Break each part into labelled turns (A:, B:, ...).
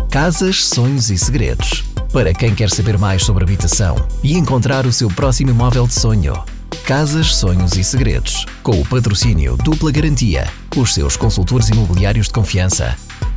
A: Casas, sonhos e segredos. Para quem quer saber mais sobre habitação e encontrar o seu próximo imóvel de sonho. Casas, sonhos e segredos. Com o patrocínio Dupla Garantia. Os seus consultores imobiliários de confiança.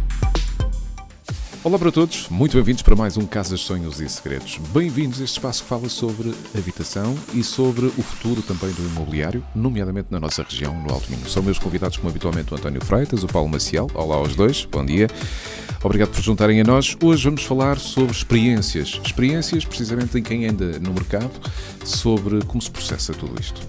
B: Olá para todos, muito bem-vindos para mais um Casas, Sonhos e Segredos. Bem-vindos a este espaço que fala sobre habitação e sobre o futuro também do imobiliário, nomeadamente na nossa região, no Alto Minho. São meus convidados, como habitualmente, o António Freitas, o Paulo Maciel. Olá aos dois, bom dia. Obrigado por juntarem a nós. Hoje vamos falar sobre experiências. Experiências, precisamente, em quem anda no mercado, sobre como se processa tudo isto.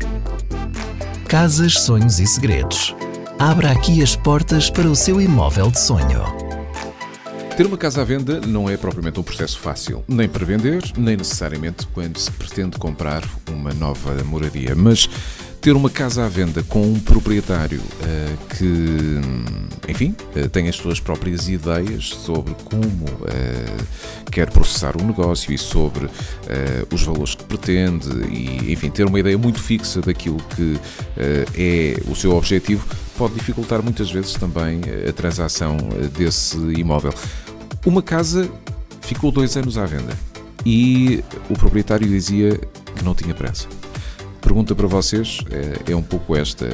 A: Casas, sonhos e segredos. Abra aqui as portas para o seu imóvel de sonho.
B: Ter uma casa à venda não é propriamente um processo fácil, nem para vender, nem necessariamente quando se pretende comprar uma nova moradia. Mas ter uma casa à venda com um proprietário que, enfim, tem as suas próprias ideias sobre como quer processar o negócio e sobre os valores que pretende e, enfim, ter uma ideia muito fixa daquilo que é o seu objetivo, pode dificultar muitas vezes também a transação desse imóvel. Uma casa ficou 2 anos à venda e o proprietário dizia que não tinha pressa. Pergunta para vocês é um pouco esta.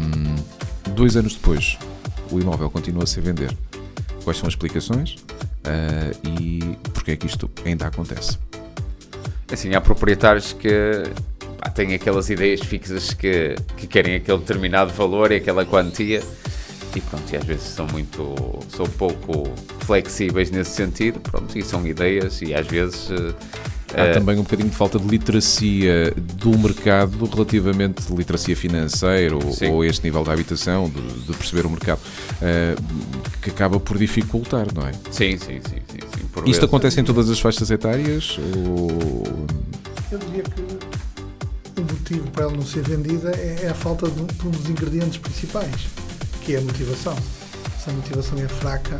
B: 2 anos depois, o imóvel continua a ser vender. Quais são as explicações e porquê é que isto ainda acontece?
C: Assim, há proprietários que têm aquelas ideias fixas que querem aquele determinado valor e aquela quantia e pronto, e às vezes são pouco flexíveis nesse sentido, pronto, e são ideias e às vezes...
B: Há também um bocadinho de falta de literacia do mercado relativamente à literacia financeira ou este nível da habitação, de perceber o mercado, que acaba por dificultar, não é?
C: Sim.
B: Isto vezes acontece em todas as faixas etárias?
D: Eu diria que o motivo para ela não ser vendida é a falta de um dos ingredientes principais, que é a motivação. Se a motivação é fraca,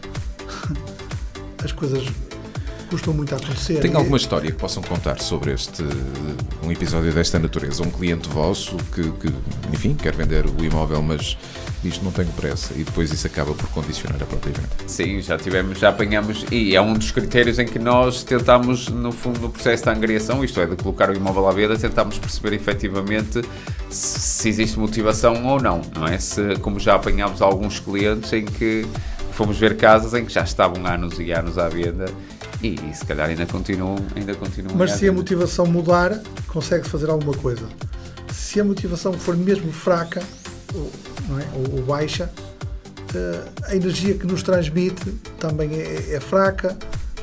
D: as coisas custam muito a acontecer.
B: Tem alguma história que possam contar sobre um episódio desta natureza? Um cliente vosso que, enfim, quer vender o imóvel, mas diz não tenho pressa e depois isso acaba por condicionar a própria venda?
C: Sim, já apanhamos e é um dos critérios em que nós tentamos, no fundo, no processo de angariação, isto é, de colocar o imóvel à venda, tentamos perceber efetivamente se existe motivação ou não, não é? Como já apanhámos alguns clientes em que fomos ver casas em que já estavam anos e anos à venda e se calhar ainda continuam.
D: Mas se a motivação mudar, consegue fazer alguma coisa. Se a motivação for mesmo fraca ou baixa, a energia que nos transmite também é fraca.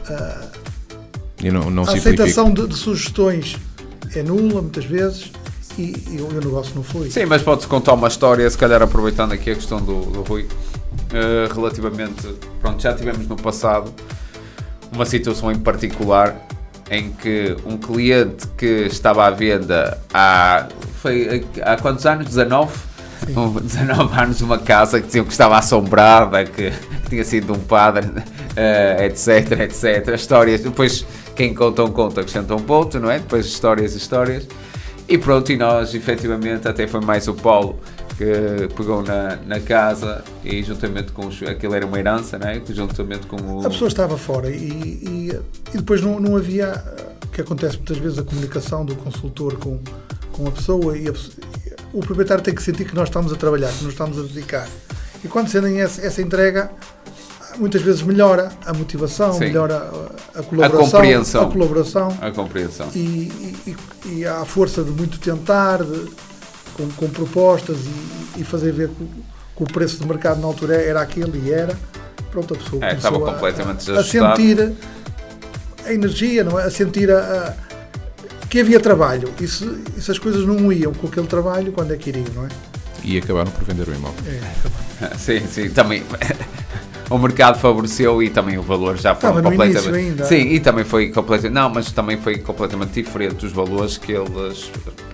B: E não
D: a aceitação de sugestões é nula muitas vezes e o negócio não flui.
C: Sim, mas pode-se contar uma história, se calhar aproveitando aqui a questão do Rui, relativamente, pronto, já tivemos no passado uma situação em particular em que um cliente que estava à venda há quantos anos? 19 anos, uma casa que diziam que estava assombrada, que tinha sido um padre, etc. Histórias, depois quem conta um conto acrescenta um ponto, não é? Depois histórias. E pronto, e nós efetivamente, até foi mais o Paulo que pegou na casa e juntamente com aquilo era uma herança, não é? Juntamente com
D: a pessoa estava fora e depois não havia, que acontece muitas vezes, a comunicação do consultor com a pessoa e o proprietário tem que sentir que nós estamos a trabalhar, que nos estamos a dedicar. E quando se tem essa entrega, muitas vezes melhora a motivação, melhora a colaboração,
C: a compreensão.
D: E há a força de muito tentar, com propostas e fazer ver que o preço de mercado na altura era aquele e era. Pronto, a pessoa começou a sentir a energia, não é? A sentir que havia trabalho. E se as coisas não iam com aquele trabalho, quando é que iriam, não é?
B: E acabaram por vender o imóvel.
C: Sim, também... O mercado favoreceu e também o valor já foi completamente...
D: Ainda.
C: Sim, e também foi completamente... Não, mas também foi completamente diferente os valores que eles...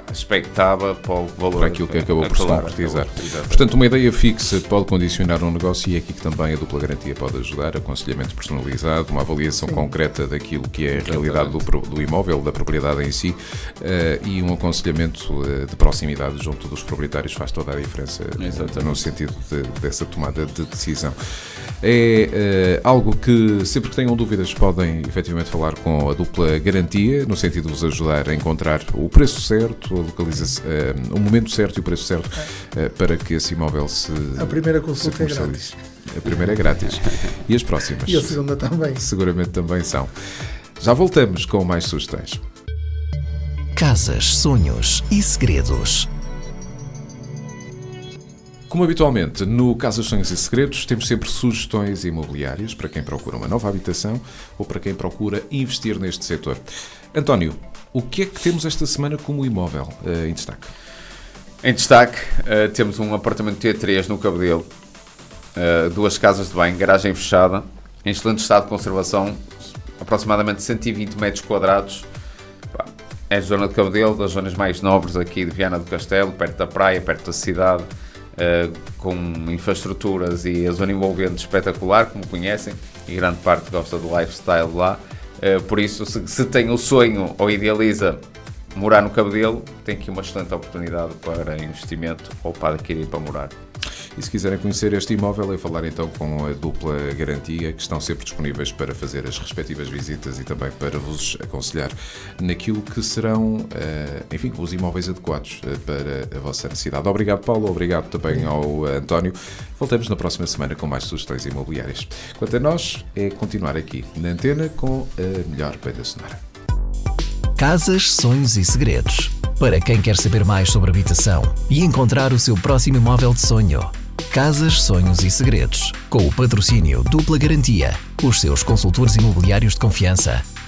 C: expectava para o valor.
B: Para aquilo que acabou por se concretizar. Portanto, uma ideia fixa pode condicionar um negócio, e é aqui que também a dupla garantia pode ajudar. Aconselhamento personalizado, uma avaliação concreta daquilo que é a realidade do imóvel, da propriedade em si, e um aconselhamento de proximidade junto dos proprietários faz toda a diferença no sentido dessa tomada de decisão. É algo que, sempre que tenham dúvidas, podem efetivamente falar com a dupla garantia, no sentido de vos ajudar a encontrar o preço certo, a localização, o momento certo e o preço certo para que esse imóvel
D: a primeira consulta é grátis.
B: A primeira é grátis. E as próximas?
D: E a segunda também.
B: Seguramente também são. Já voltamos com mais sugestões.
A: Casas, sonhos e segredos.
B: Como habitualmente, no Casas, Sonhos e Segredos, temos sempre sugestões imobiliárias para quem procura uma nova habitação ou para quem procura investir neste setor. António, o que é que temos esta semana como imóvel em destaque?
C: Em destaque, temos um apartamento T3 no Cabedelo, 2 casas de banho, garagem fechada, em excelente estado de conservação, aproximadamente 120 metros quadrados. É a zona de Cabedelo, das zonas mais nobres aqui de Viana do Castelo, perto da praia, perto da cidade, com infraestruturas e a zona envolvente espetacular, como conhecem, e grande parte gosta do lifestyle lá. Por isso, se tem o sonho ou idealiza morar no Cabedelo, tem aqui uma excelente oportunidade para investimento ou para adquirir para morar.
B: E se quiserem conhecer este imóvel, é falar então com a dupla garantia, que estão sempre disponíveis para fazer as respectivas visitas e também para vos aconselhar naquilo que serão, enfim, os imóveis adequados para a vossa necessidade. Obrigado, Paulo. Obrigado também ao António. Voltamos na próxima semana com mais sugestões imobiliárias. Quanto a nós, é continuar aqui na antena com a melhor banda sonora.
A: Casas, sonhos e segredos. Para quem quer saber mais sobre habitação e encontrar o seu próximo imóvel de sonho. Casas, sonhos e segredos. Com o patrocínio Dupla Garantia. Os seus consultores imobiliários de confiança.